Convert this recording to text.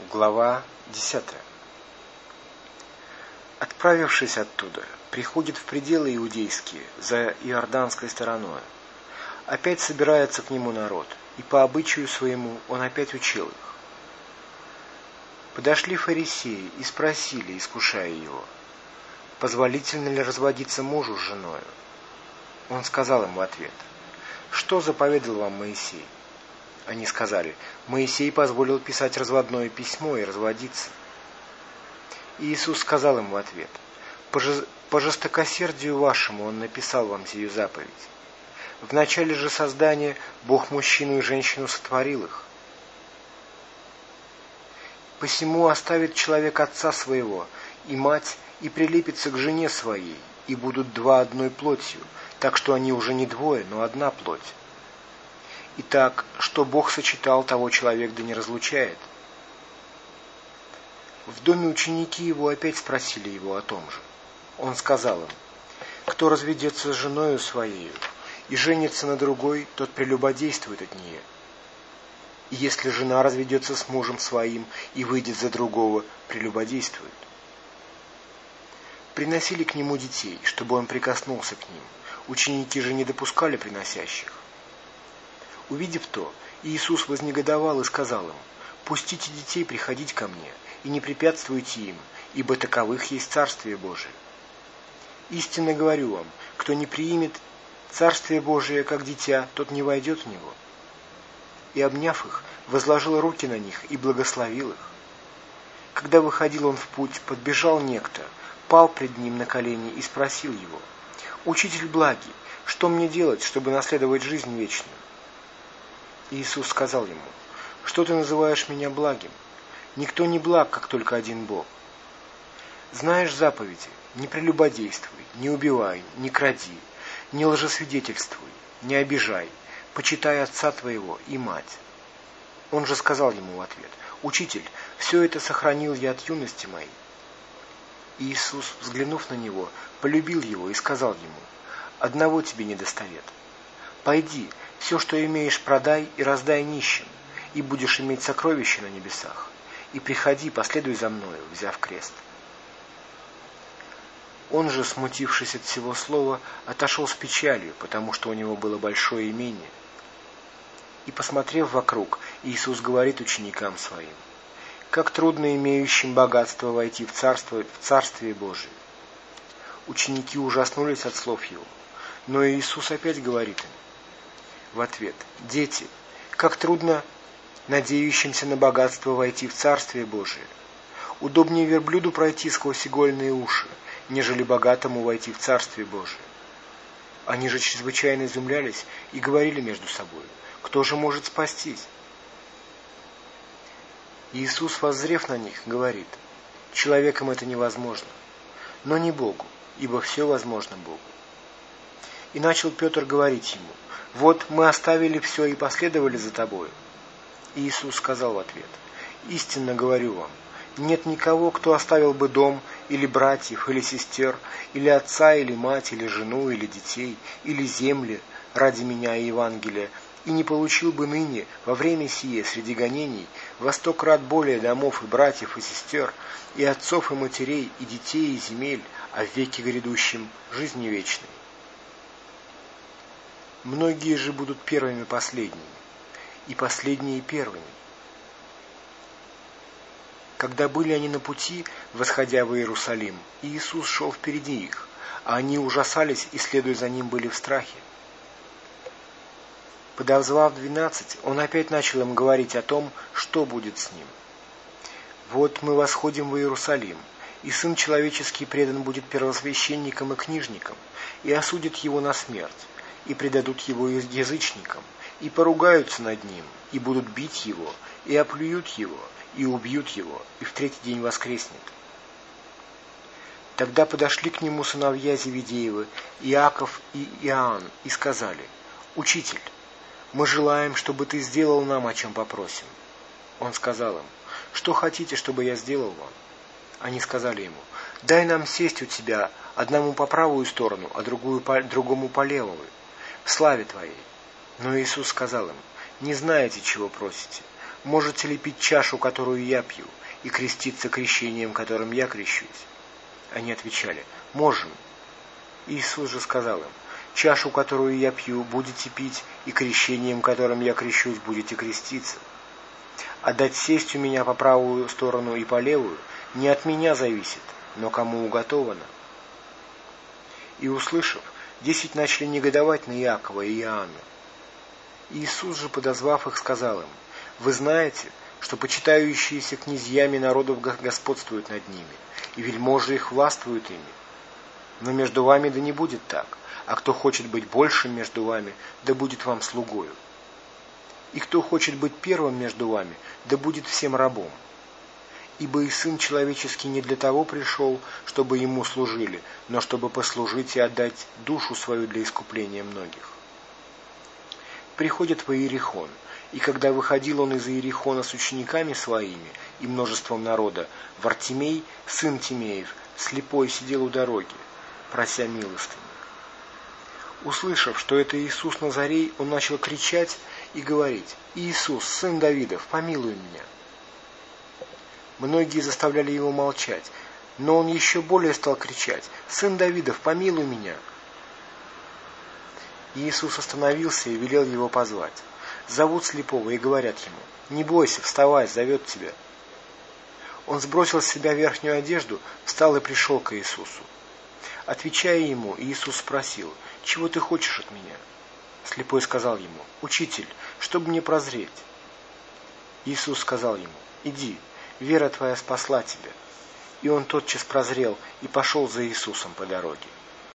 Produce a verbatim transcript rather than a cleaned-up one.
Глава десятая. Отправившись оттуда, приходит в пределы иудейские, за иорданской стороной. Опять собирается к нему народ, и по обычаю своему он опять учил их. Подошли фарисеи и спросили, искушая его, позволительно ли разводиться мужу с женою. Он сказал им в ответ: что заповедал вам Моисей? Они сказали: Моисей позволил писать разводное письмо и разводиться. И Иисус сказал им в ответ: по жестокосердию вашему он написал вам сию заповедь. В начале же создания Бог мужчину и женщину сотворил их. Посему оставит человек отца своего и мать, и прилепится к жене своей, и будут два одной плотью, так что они уже не двое, но одна плоть. Итак, что Бог сочетал, того человек да не разлучает. В доме ученики его опять спросили его о том же. Он сказал им: кто разведется с женою своею и женится на другой, тот прелюбодействует от нее. И если жена разведется с мужем своим и выйдет за другого, прелюбодействует. Приносили к нему детей, чтобы он прикоснулся к ним. Ученики же не допускали приносящих. Увидев то, Иисус вознегодовал и сказал им: пустите детей приходить ко мне, и не препятствуйте им, ибо таковых есть Царствие Божие. Истинно говорю вам, кто не приимет Царствие Божие как дитя, тот не войдет в него. И, обняв их, возложил руки на них и благословил их. Когда выходил он в путь, подбежал некто, пал пред ним на колени и спросил его: «Учитель благий, что мне делать, чтобы наследовать жизнь вечную?» Иисус сказал ему: что ты называешь меня благим? Никто не благ, как только один Бог. Знаешь заповеди: не прелюбодействуй, не убивай, не кради, не лжесвидетельствуй, не обижай, почитай отца твоего и мать. Он же сказал ему в ответ: Учитель, все это сохранил я от юности моей. Иисус, взглянув на него, полюбил его и сказал ему: одного тебе недостает. Пойди, все, что имеешь, продай и раздай нищим, и будешь иметь сокровища на небесах. И приходи, последуй за мною, взяв крест. Он же, смутившись от всего слова, отошел с печалью, потому что у него было большое имение. И, посмотрев вокруг, Иисус говорит ученикам своим: как трудно имеющим богатство войти в Царство, в Царствие Божие. Ученики ужаснулись от слов его, но Иисус опять говорит им в ответ: дети, как трудно надеющимся на богатство войти в Царствие Божие. Удобнее верблюду пройти сквозь игольные уши, нежели богатому войти в Царствие Божие. Они же чрезвычайно изумлялись и говорили между собой: кто же может спастись? Иисус, воззрев на них, говорит: человеком это невозможно, но не Богу, ибо все возможно Богу. И начал Петр говорить ему: вот мы оставили все и последовали за тобою. Иисус сказал в ответ: истинно говорю вам, нет никого, кто оставил бы дом, или братьев, или сестер, или отца, или мать, или жену, или детей, или земли ради меня и Евангелия, и не получил бы ныне, во время сие, среди гонений, во сто крат более домов и братьев, и сестер, и отцов, и матерей, и детей, и земель, а в веке грядущем жизни вечной. Многие же будут первыми последними, и последние первыми. Когда были они на пути, восходя в Иерусалим, Иисус шел впереди их, а они ужасались и, следуя за ним, были в страхе. Подозвав двенадцать, он опять начал им говорить о том, что будет с ним. «Вот мы восходим в Иерусалим, и Сын Человеческий предан будет первосвященникам и книжникам, и осудят его на смерть, и предадут его язычникам, и поругаются над ним, и будут бить его, и оплюют его, и убьют его, и в третий день воскреснет». Тогда подошли к нему сыновья Зеведеевы, Иаков и Иоанн, и сказали: «Учитель, мы желаем, чтобы ты сделал нам, о чем попросим». Он сказал им: что хотите, чтобы я сделал вам? Они сказали ему: дай нам сесть у тебя, одному по правую сторону, а другую по, другому по левую, в славе твоей. Но Иисус сказал им: не знаете, чего просите. можете ли пить чашу, которую я пью, и креститься крещением, которым я крещусь? Они отвечали: можем. Иисус же сказал им: чашу, которую я пью, будете пить, и крещением, которым я крещусь, будете креститься. А дать сесть у меня по правую сторону и по левую не от меня зависит, но кому уготовано. И, услышав, десять начали негодовать на Иакова и Иоанна. Иисус же, подозвав их, сказал им: вы знаете, что почитающиеся князьями народов господствуют над ними, и вельможи их властвуют ими. Но между вами да не будет так, а кто хочет быть большим между вами, да будет вам слугою. И кто хочет быть первым между вами, да будет всем рабом. Ибо и Сын Человеческий не для того пришел, чтобы Ему служили, но чтобы послужить и отдать душу свою для искупления многих. Приходит в Иерихон, и когда выходил он из Иерихона с учениками своими и множеством народа, Вартимей, сын Тимеев, слепой, сидел у дороги, прося милостыни. Услышав, что это Иисус Назарей, он начал кричать и говорить: «Иисус, сын Давидов, помилуй меня». Многие заставляли его молчать, но он еще более стал кричать: «Сын Давидов, помилуй меня». Иисус остановился и велел его позвать. Зовут слепого и говорят ему: «Не бойся, вставай, зовет тебя». Он сбросил с себя верхнюю одежду, встал и пришел к Иисусу. Отвечая ему, Иисус спросил: «Чего ты хочешь от меня?» Слепой сказал ему: «Учитель, чтобы мне прозреть». Иисус сказал ему: «Иди, вера твоя спасла тебя». И он тотчас прозрел и пошел за Иисусом по дороге.